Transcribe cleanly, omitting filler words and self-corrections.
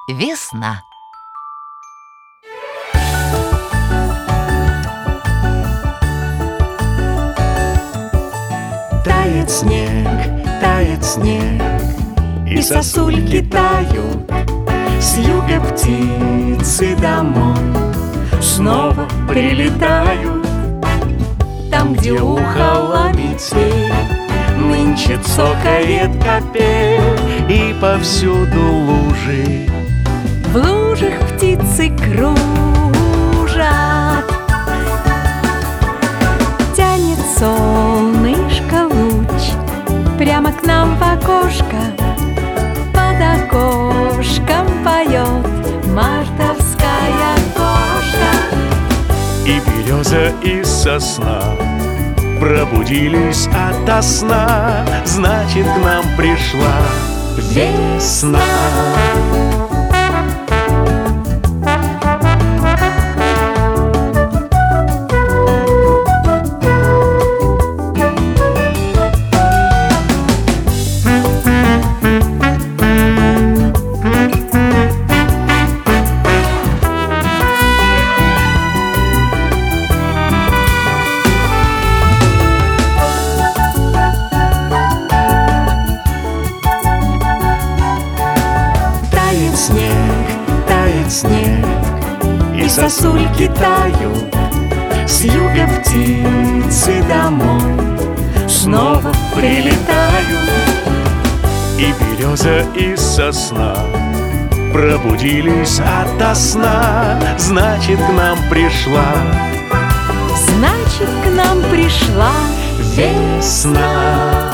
Весна. Тает снег, и сосульки тают. С юга птицы домой снова прилетают. Там, где ухала метель, нынче цокает капель, и повсюду лужи. в лужах птицы кружат. Тянет солнышко луч прямо к нам в окошко. Под окошком поет мартовская кошка. И береза, и сосна пробудились ото сна, значит, к нам пришла весна. Тает снег, и сосульки тают. С юга птицы домой снова прилетают. И береза, и сосна пробудились ото сна, значит, к нам пришла Значит, к нам пришла весна.